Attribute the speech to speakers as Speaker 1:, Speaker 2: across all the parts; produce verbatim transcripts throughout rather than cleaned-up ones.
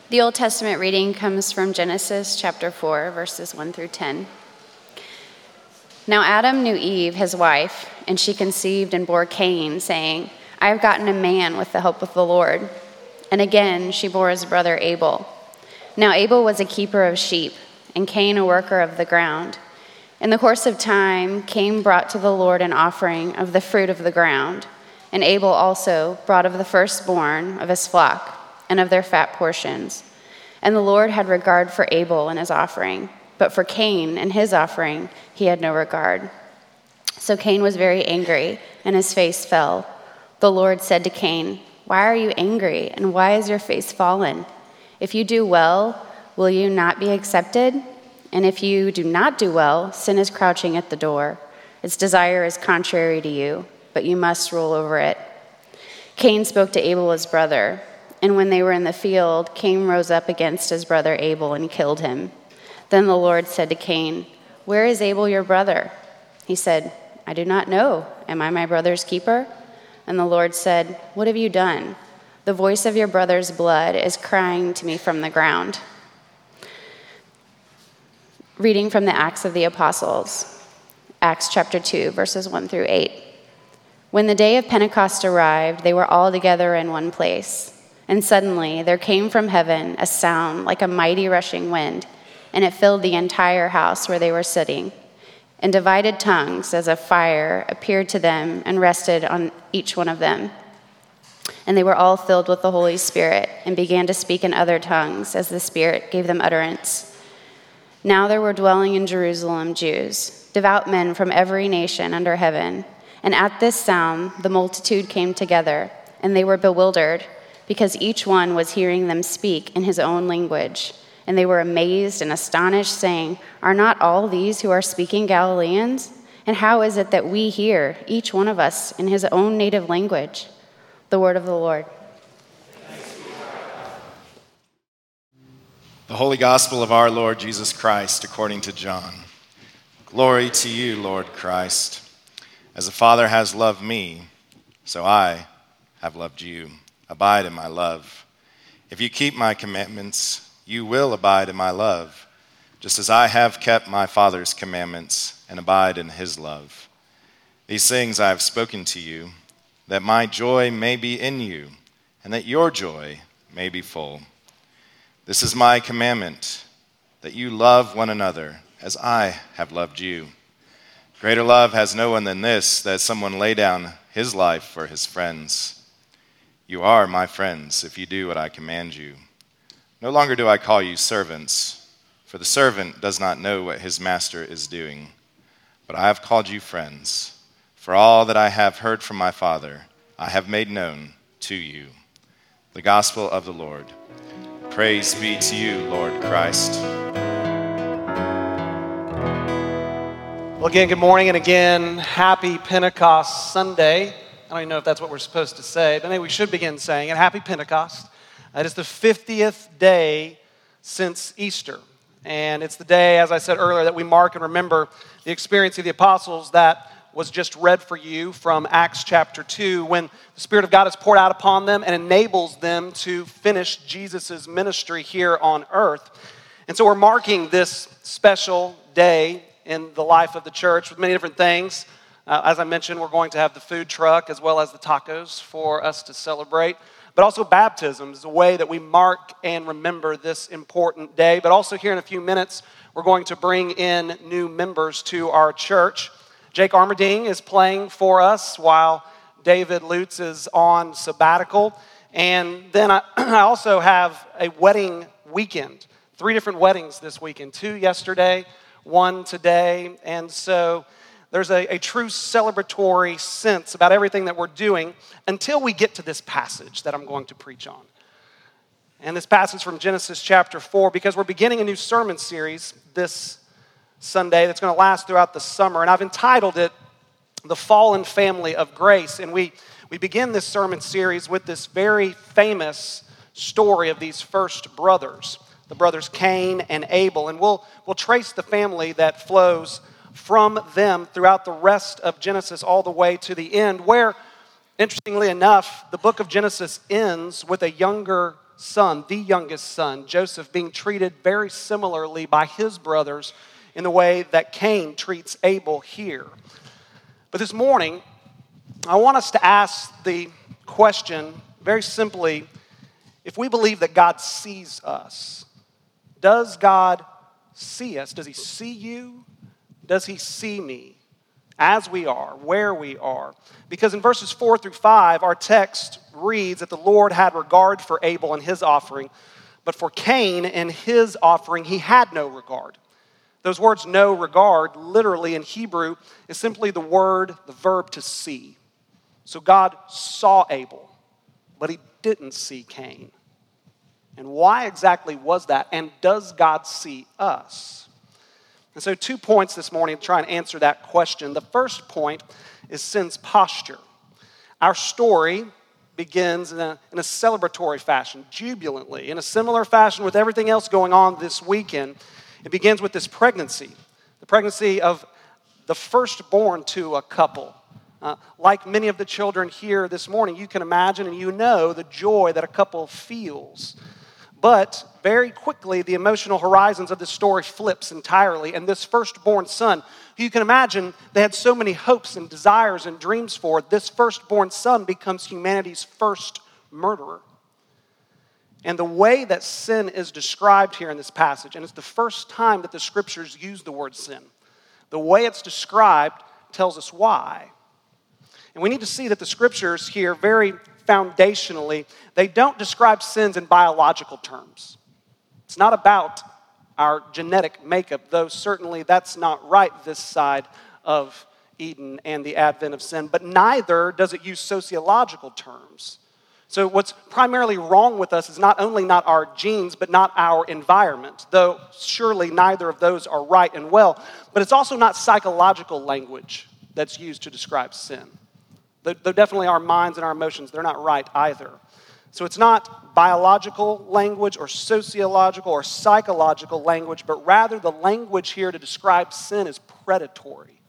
Speaker 1: The Old Testament reading comes from Genesis chapter four, verses one through ten. Now Adam knew Eve, his wife, and she conceived and bore Cain, saying, I have gotten a man with the help of the Lord. And again she bore his brother Abel. Now Abel was a keeper of sheep, and Cain a worker of the ground. In the course of time, Cain brought to the Lord an offering of the fruit of the ground, and Abel also brought of the firstborn of his flock, and of their fat portions. And the Lord had regard for Abel and his offering, but for Cain and his offering he had no regard. So Cain was very angry, and his face fell. The Lord said to Cain, Why are you angry, and why is your face fallen? If you do well, will you not be accepted? And if you do not do well, sin is crouching at the door. Its desire is contrary to you, but you must rule over it. Cain spoke to Abel his brother. And when they were in the field, Cain rose up against his brother Abel and killed him. Then the Lord said to Cain, Where is Abel your brother? He said, I do not know. Am I my brother's keeper? And the Lord said, What have you done? The voice of your brother's blood is crying to me from the ground. Reading from the Acts of the Apostles, Acts chapter two, verses one through eight. When the day of Pentecost arrived, they were all together in one place. And suddenly there came from heaven a sound like a mighty rushing wind, and it filled the entire house where they were sitting. And divided tongues as of fire appeared to them and rested on each one of them. And they were all filled with the Holy Spirit and began to speak in other tongues as the Spirit gave them utterance. Now there were dwelling in Jerusalem Jews, devout men from every nation under heaven. And at this sound the multitude came together, and they were bewildered, because each one was hearing them speak in his own language. And they were amazed and astonished, saying, Are not all these who are speaking Galileans? And how is it that we hear, each one of us, in his own native language? The word of the Lord.
Speaker 2: The Holy Gospel of our Lord Jesus Christ according to John. Glory to you, Lord Christ. As the Father has loved me, so I have loved you. Abide in my love. If you keep my commandments, you will abide in my love, just as I have kept my Father's commandments and abide in his love. These things I have spoken to you, that my joy may be in you, and that your joy may be full. This is my commandment, that you love one another as I have loved you. Greater love has no one than this, that someone lay down his life for his friends. You are my friends if you do what I command you. No longer do I call you servants, for the servant does not know what his master is doing. But I have called you friends, for all that I have heard from my Father, I have made known to you. The Gospel of the Lord. Praise be to you, Lord Christ.
Speaker 3: Well, again, good morning, and again, happy Pentecost Sunday. I don't even know if that's what we're supposed to say, but maybe we should begin saying it. Happy Pentecost. It is the fiftieth day since Easter. And it's the day, as I said earlier, that we mark and remember the experience of the apostles that was just read for you from Acts chapter two, when the Spirit of God is poured out upon them and enables them to finish Jesus' ministry here on earth. And so we're marking this special day in the life of the church with many different things. Uh, as I mentioned, we're going to have the food truck as well as the tacos for us to celebrate. But also baptism is a way that we mark and remember this important day. But also here in a few minutes, we're going to bring in new members to our church. Jake Armerding is playing for us while David Lutz is on sabbatical. And then I, I also have a wedding weekend. Three different weddings this weekend. Two yesterday, one today. And so there's a, a true celebratory sense about everything that we're doing until we get to this passage that I'm going to preach on. And this passage from Genesis chapter four, because we're beginning a new sermon series this Sunday that's going to last throughout the summer. And I've entitled it, The Fallen Family of Grace. And we, we begin this sermon series with this very famous story of these first brothers, the brothers Cain and Abel. And we'll, we'll trace the family that flows from them throughout the rest of Genesis all the way to the end, where, interestingly enough, the book of Genesis ends with a younger son, the youngest son, Joseph, being treated very similarly by his brothers in the way that Cain treats Abel here. But this morning, I want us to ask the question very simply, if we believe that God sees us, does God see us? Does he see you? Does he see me as we are, where we are? Because in verses four through five, our text reads that the Lord had regard for Abel and his offering, but for Cain and his offering, he had no regard. Those words, no regard, literally in Hebrew, is simply the word, the verb to see. So God saw Abel, but he didn't see Cain. And why exactly was that? And does God see us? And so two points this morning to try and answer that question. The first point is sin's posture. Our story begins in a, in a celebratory fashion, jubilantly, in a similar fashion with everything else going on this weekend. It begins with this pregnancy, the pregnancy of the firstborn to a couple. Uh, like many of the children here this morning, you can imagine and you know the joy that a couple feels. But very quickly, the emotional horizons of this story flips entirely. And this firstborn son, who you can imagine they had so many hopes and desires and dreams for, this firstborn son becomes humanity's first murderer. And the way that sin is described here in this passage, and it's the first time that the scriptures use the word sin, the way it's described tells us why. And we need to see that the scriptures here very foundationally, they don't describe sins in biological terms. It's not about our genetic makeup, though certainly that's not right this side of Eden and the advent of sin, but neither does it use sociological terms. So what's primarily wrong with us is not only not our genes, but not our environment, though surely neither of those are right and well, but it's also not psychological language that's used to describe sin. Though definitely our minds and our emotions, they're not right either. So it's not biological language or sociological or psychological language, but rather the language here to describe sin is predatory.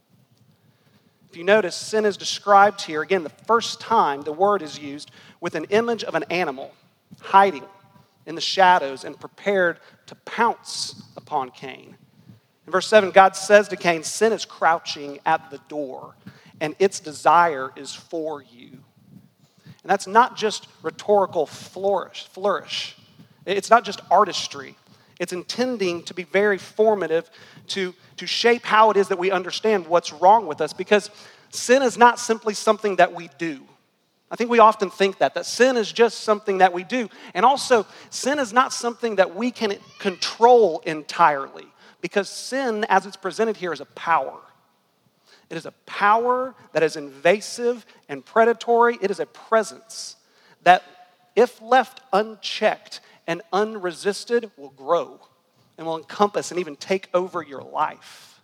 Speaker 3: If you notice, sin is described here, again, the first time the word is used with an image of an animal hiding in the shadows and prepared to pounce upon Cain. In verse seven, God says to Cain, sin is crouching at the door, and its desire is for you. And that's not just rhetorical flourish, flourish. It's not just artistry. It's intending to be very formative to, to shape how it is that we understand what's wrong with us, because sin is not simply something that we do. I think we often think that, that sin is just something that we do. And also, sin is not something that we can control entirely, because sin, as it's presented here, is a power. It is a power that is invasive and predatory. It is a presence that, if left unchecked and unresisted, will grow and will encompass and even take over your life.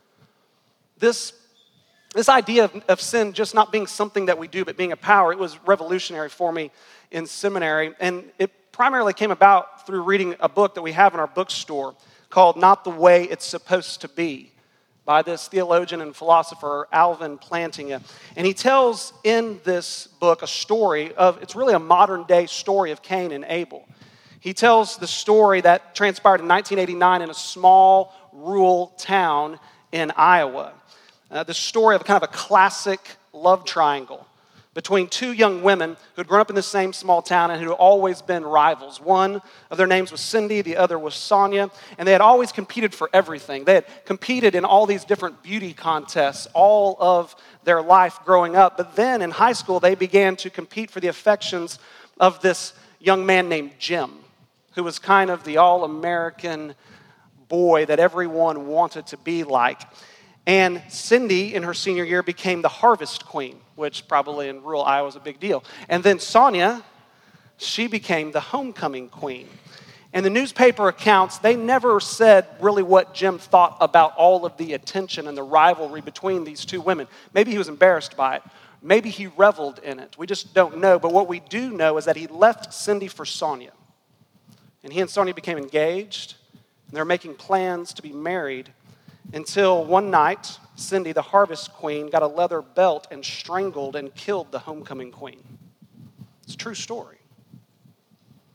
Speaker 3: This, this idea of, of sin just not being something that we do, but being a power, it was revolutionary for me in seminary. And it primarily came about through reading a book that we have in our bookstore called Not the Way It's Supposed to Be, by this theologian and philosopher, Alvin Plantinga. And he tells in this book a story of, it's really a modern day story of Cain and Abel. He tells the story that transpired in nineteen eighty-nine in a small rural town in Iowa. Uh, the story of kind of a classic love triangle between two young women who had grown up in the same small town and who had always been rivals. One of their names was Cindy, the other was Sonia, and they had always competed for everything. They had competed in all these different beauty contests all of their life growing up, but then in high school they began to compete for the affections of this young man named Jim, who was kind of the all-American boy that everyone wanted to be like. And Cindy, in her senior year, became the harvest queen, which probably in rural Iowa is a big deal. And then Sonia, she became the homecoming queen. And the newspaper accounts, they never said really what Jim thought about all of the attention and the rivalry between these two women. Maybe he was embarrassed by it. Maybe he reveled in it. We just don't know. But what we do know is that he left Cindy for Sonia. And he and Sonia became engaged, and they're making plans to be married, until one night, Cindy, the harvest queen, got a leather belt and strangled and killed the homecoming queen. It's a true story.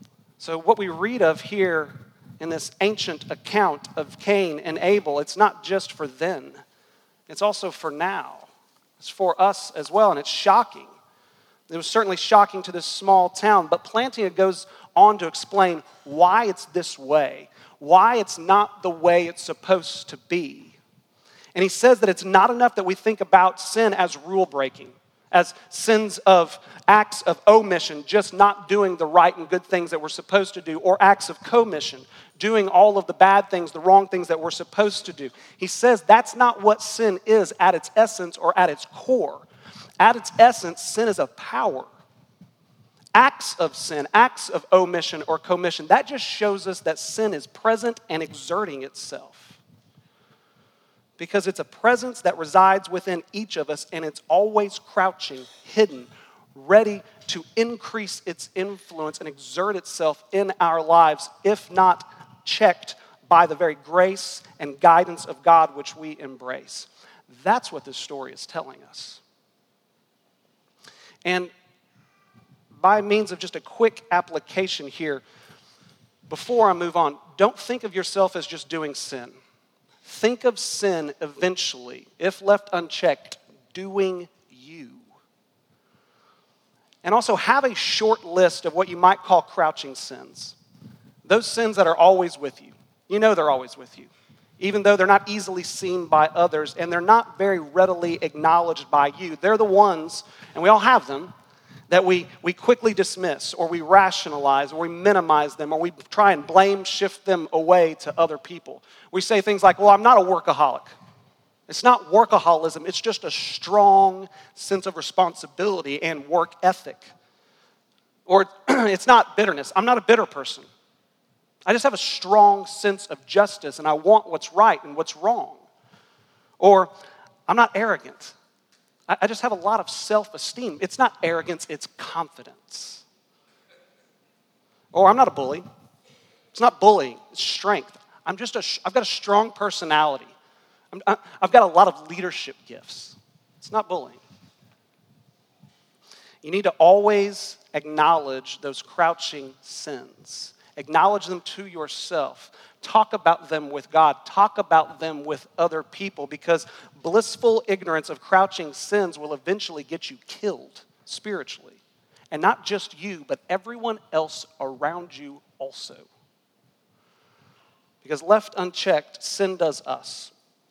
Speaker 3: So what we read of here in this ancient account of Cain and Abel, it's not just for then. It's also for now. It's for us as well, and it's shocking. It was certainly shocking to this small town, but Plantinga goes on to explain why it's this way, why it's not the way it's supposed to be. And he says that it's not enough that we think about sin as rule breaking, as sins of acts of omission, just not doing the right and good things that we're supposed to do, or acts of commission, doing all of the bad things, the wrong things that we're supposed to do. He says that's not what sin is at its essence or at its core. At its essence, sin is a power. Acts of sin, acts of omission or commission, that just shows us that sin is present and exerting itself. Because it's a presence that resides within each of us, and it's always crouching, hidden, ready to increase its influence and exert itself in our lives, if not checked by the very grace and guidance of God which we embrace. That's what this story is telling us. And by means of just a quick application here, before I move on, don't think of yourself as just doing sin. Think of sin eventually, if left unchecked, doing you. And also have a short list of what you might call crouching sins. Those sins that are always with you. You know they're always with you. Even though they're not easily seen by others and they're not very readily acknowledged by you. They're the ones, and we all have them, that we, we quickly dismiss or we rationalize or we minimize them or we try and blame shift them away to other people. We say things like, well, I'm not a workaholic. It's not workaholism. It's just a strong sense of responsibility and work ethic. Or it's not bitterness. I'm not a bitter person. I just have a strong sense of justice and I want what's right and what's wrong. Or I'm not arrogant. I just have a lot of self-esteem. It's not arrogance, it's confidence. Or I'm not a bully. It's not bullying, it's strength. I'm just a, I've got a strong personality. I'm, I've got a lot of leadership gifts. It's not bullying. You need to always acknowledge those crouching sins. Acknowledge them to yourself. Talk about them with God. Talk about them with other people, because blissful ignorance of crouching sins will eventually get you killed spiritually. And not just you, but everyone else around you also. Because left unchecked, sin does us.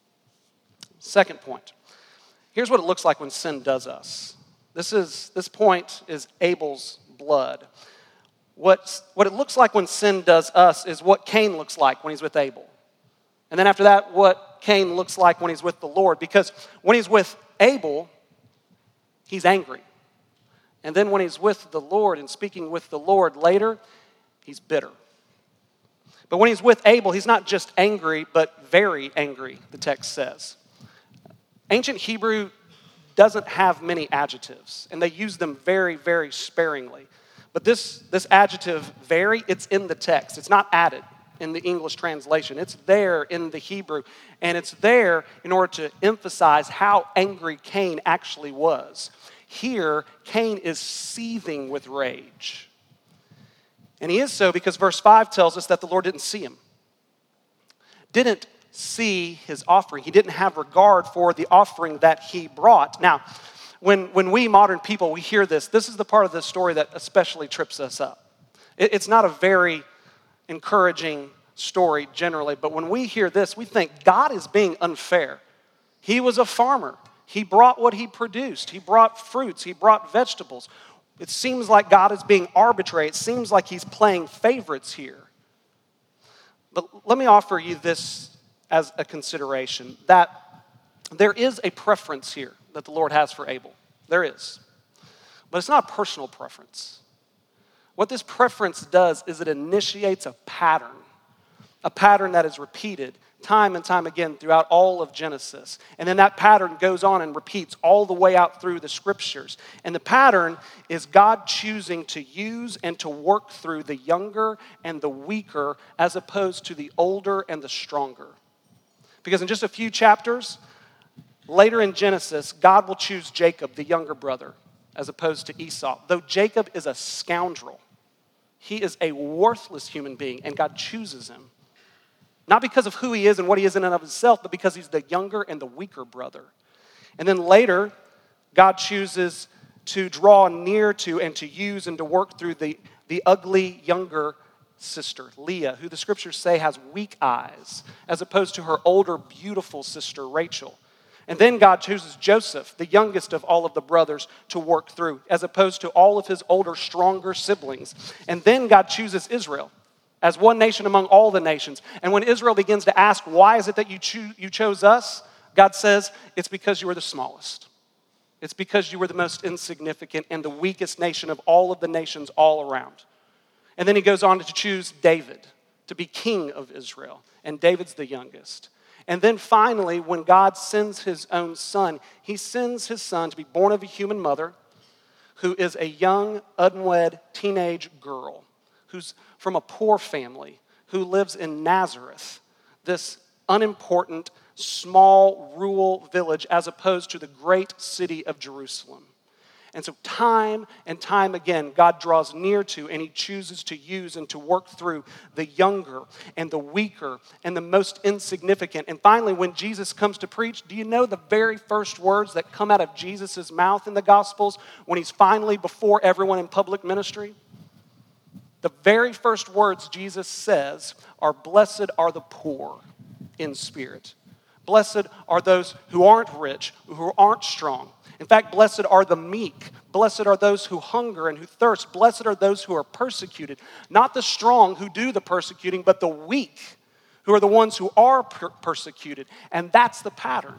Speaker 3: Second point. Here's what it looks like when sin does us. This is this point is Abel's blood. What, what it looks like when sin does us is what Cain looks like when he's with Abel. And then after that, what Cain looks like when he's with the Lord. Because when he's with Abel, he's angry. And then when he's with the Lord and speaking with the Lord later, he's bitter. But when he's with Abel, he's not just angry, but very angry, the text says. Ancient Hebrew doesn't have many adjectives, and they use them very, very sparingly. But this, this adjective, very, it's in the text. It's not added in the English translation. It's there in the Hebrew. And it's there in order to emphasize how angry Cain actually was. Here, Cain is seething with rage. And he is so because verse five tells us that the Lord didn't see him. Didn't see his offering. He didn't have regard for the offering that he brought. Now, When, when we modern people, we hear this, this is the part of the story that especially trips us up. It, it's not a very encouraging story generally, but when we hear this, we think God is being unfair. He was a farmer. He brought what he produced. He brought fruits. He brought vegetables. It seems like God is being arbitrary. It seems like he's playing favorites here. But let me offer you this as a consideration, that there is a preference here that the Lord has for Abel. There is. But it's not a personal preference. What this preference does is it initiates a pattern, a pattern that is repeated time and time again throughout all of Genesis. And then that pattern goes on and repeats all the way out through the scriptures. And the pattern is God choosing to use and to work through the younger and the weaker as opposed to the older and the stronger. Because in just a few chapters, later in Genesis, God will choose Jacob, the younger brother, as opposed to Esau. Though Jacob is a scoundrel, He is a worthless human being, and God chooses him. Not because of who he is and what he is in and of himself, but because he's the younger and the weaker brother. And then later, God chooses to draw near to and to use and to work through the, the ugly younger sister, Leah, who the scriptures say has weak eyes, as opposed to her older, beautiful sister, Rachel. And then God chooses Joseph, the youngest of all of the brothers, to work through, as opposed to all of his older, stronger siblings. And then God chooses Israel as one nation among all the nations. And when Israel begins to ask, why is it that you, cho- you chose us? God says, it's because you were the smallest. It's because you were the most insignificant and the weakest nation of all of the nations all around. And then he goes on to choose David to be king of Israel. And David's the youngest. And then finally, when God sends his own son, he sends his son to be born of a human mother who is a young, unwed teenage girl who's from a poor family who lives in Nazareth, this unimportant, small, rural village, as opposed to the great city of Jerusalem. And so time and time again, God draws near to and he chooses to use and to work through the younger and the weaker and the most insignificant. And finally, when Jesus comes to preach, do you know the very first words that come out of Jesus' mouth in the Gospels when he's finally before everyone in public ministry? The very first words Jesus says are, "Blessed are the poor in spirit. Blessed are those who aren't rich, who aren't strong. In fact, blessed are the meek. Blessed are those who hunger and who thirst. Blessed are those who are persecuted. Not the strong who do the persecuting, but the weak who are the ones who are per- persecuted." And that's the pattern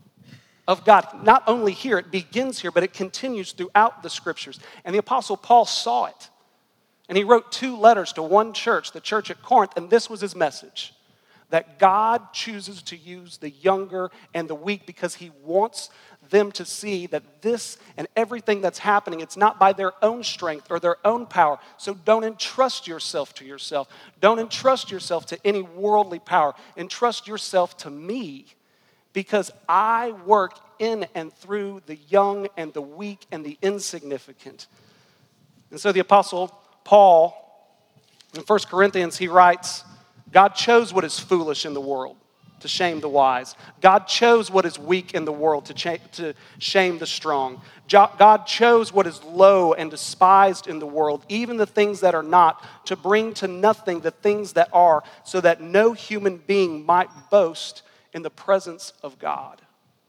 Speaker 3: of God. Not only here, it begins here, but it continues throughout the scriptures. And the Apostle Paul saw it. And he wrote two letters to one church, the church at Corinth, and this was his message: that God chooses to use the younger and the weak because he wants them to see that this and everything that's happening, it's not by their own strength or their own power. So don't entrust yourself to yourself. Don't entrust yourself to any worldly power. Entrust yourself to me, because I work in and through the young and the weak and the insignificant. And so the Apostle Paul, in First Corinthians, he writes, God chose what is foolish in the world to shame the wise. God chose what is weak in the world to, cha- to shame the strong. Jo- God chose what is low and despised in the world, even the things that are not, to bring to nothing the things that are, so that no human being might boast in the presence of God.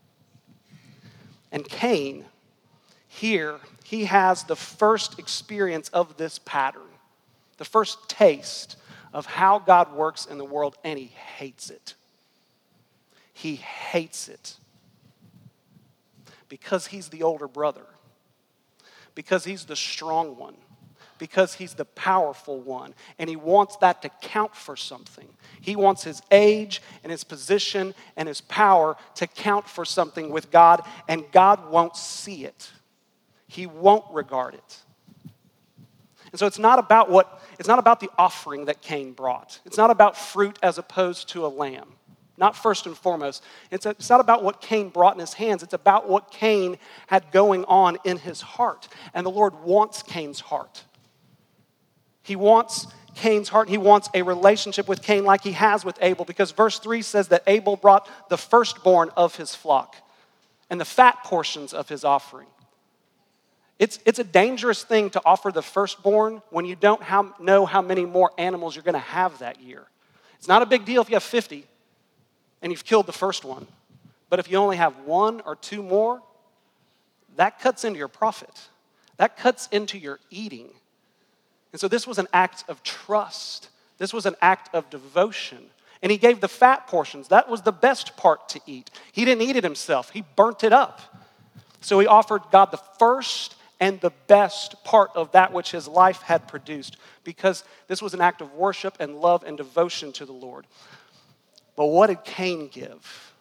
Speaker 3: And Cain, here, he has the first experience of this pattern, the first taste of how God works in the world, and he hates it. He hates it because he's the older brother, because he's the strong one, because he's the powerful one, and he wants that to count for something. He wants his age and his position and his power to count for something with God, and God won't see it. He won't regard it. And so it's not about what, it's not about the offering that Cain brought. It's not about fruit as opposed to a lamb. Not first and foremost. It's, a, it's not about what Cain brought in his hands. It's about what Cain had going on in his heart. And the Lord wants Cain's heart. He wants Cain's heart. He wants a relationship with Cain like he has with Abel, because verse three says that Abel brought the firstborn of his flock and the fat portions of his offering. It's, it's a dangerous thing to offer the firstborn when you don't how, know how many more animals you're going to have that year. It's not a big deal if you have fifty and you've killed the first one. But if you only have one or two more, that cuts into your profit. That cuts into your eating. And so this was an act of trust. This was an act of devotion. And he gave the fat portions. That was the best part to eat. He didn't eat it himself. He burnt it up. So he offered God the first and the best part of that which his life had produced, because this was an act of worship and love and devotion to the Lord. But what did Cain give?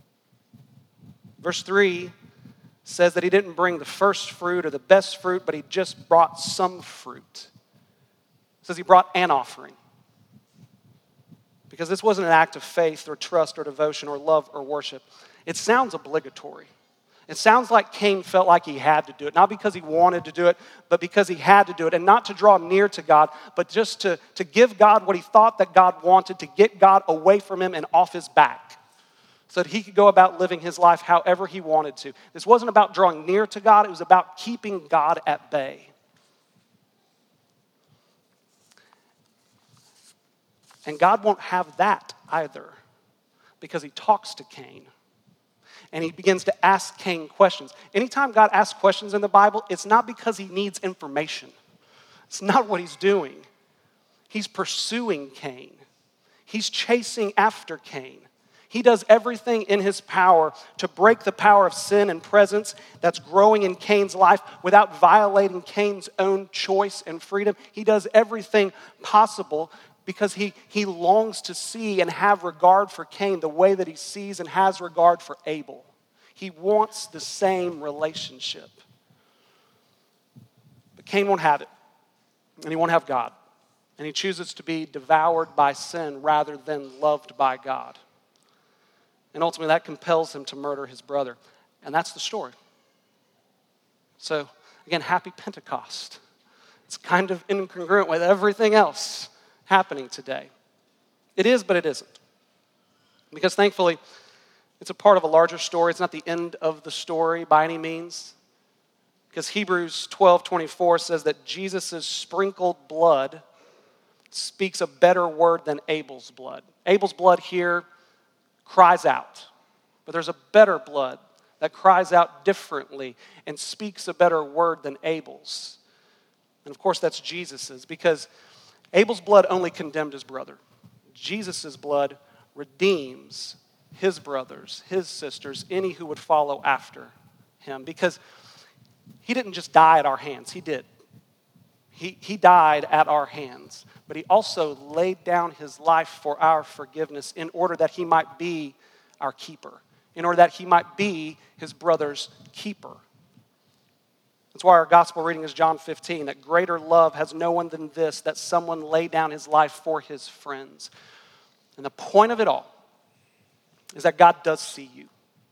Speaker 3: Verse three says that he didn't bring the first fruit or the best fruit, but he just brought some fruit. It says he brought an offering. Because this wasn't an act of faith or trust or devotion or love or worship. It sounds obligatory. It sounds like Cain felt like he had to do it, not because he wanted to do it, but because he had to do it, and not to draw near to God, but just to, to give God what he thought that God wanted, to get God away from him and off his back, so that he could go about living his life however he wanted to. This wasn't about drawing near to God, it was about keeping God at bay. And God won't have that either, because he talks to Cain. And he begins to ask Cain questions. Anytime God asks questions in the Bible, it's not because he needs information. It's not what he's doing. He's pursuing Cain. He's chasing after Cain. He does everything in his power to break the power of sin and presence that's growing in Cain's life without violating Cain's own choice and freedom. He does everything possible because he, he longs to see and have regard for Cain the way that he sees and has regard for Abel. He wants the same relationship. But Cain won't have it, and he won't have God. And he chooses to be devoured by sin rather than loved by God. And ultimately that compels him to murder his brother. And that's the story. So, again, happy Pentecost. It's kind of incongruent with everything else happening today. It is, but it isn't. Because thankfully, it's a part of a larger story. It's not the end of the story by any means. Because Hebrews twelve twenty-four says that Jesus' sprinkled blood speaks a better word than Abel's blood. Abel's blood here cries out. But there's a better blood that cries out differently and speaks a better word than Abel's. And of course, that's Jesus's, because Abel's blood only condemned his brother. Jesus' blood redeems his brothers, his sisters, any who would follow after him. Because he didn't just die at our hands. He did. He, he died at our hands. But he also laid down his life for our forgiveness in order that he might be our keeper, in order that he might be his brother's keeper. That's why our gospel reading is John fifteen, that greater love has no one than this, that someone lay down his life for his friends. And the point of it all is that God does see you.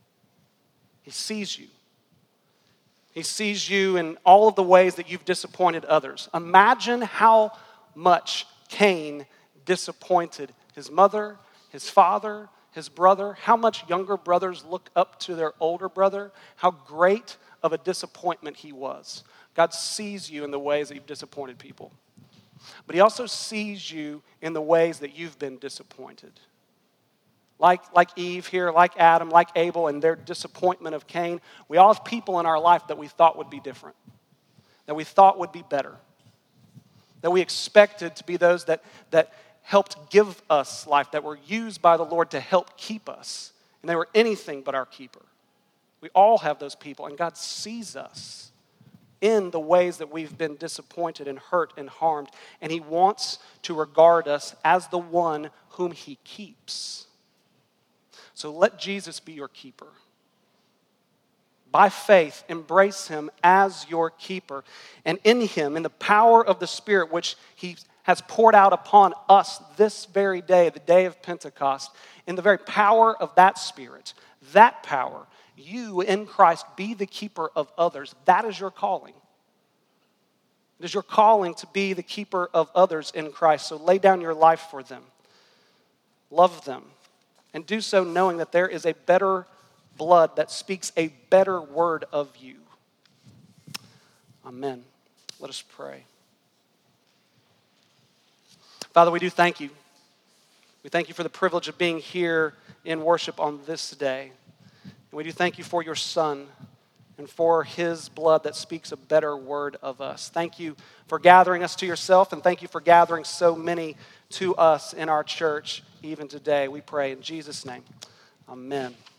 Speaker 3: He sees you. He sees you in all of the ways that you've disappointed others. Imagine how much Cain disappointed his mother, his father, his brother, how much younger brothers look up to their older brother, how great of a disappointment he was. God sees you in the ways that you've disappointed people. But he also sees you in the ways that you've been disappointed. Like, like Eve here, like Adam, like Abel, and their disappointment of Cain. We all have people in our life that we thought would be different, that we thought would be better, that we expected to be those that, that helped give us life, that were used by the Lord to help keep us. And they were anything but our keeper. We all have those people, and God sees us in the ways that we've been disappointed and hurt and harmed, and he wants to regard us as the one whom he keeps. So let Jesus be your keeper. By faith, embrace him as your keeper, and in him, in the power of the Spirit, which he has poured out upon us this very day, the day of Pentecost, in the very power of that Spirit, that power, you in Christ be the keeper of others. That is your calling. It is your calling to be the keeper of others in Christ. So lay down your life for them. Love them. And do so knowing that there is a better blood that speaks a better word of you. Amen. Let us pray. Father, we do thank you. We thank you for the privilege of being here in worship on this day. And we do thank you for your Son and for his blood that speaks a better word of us. Thank you for gathering us to yourself, and thank you for gathering so many to us in our church even today. We pray in Jesus' name. Amen.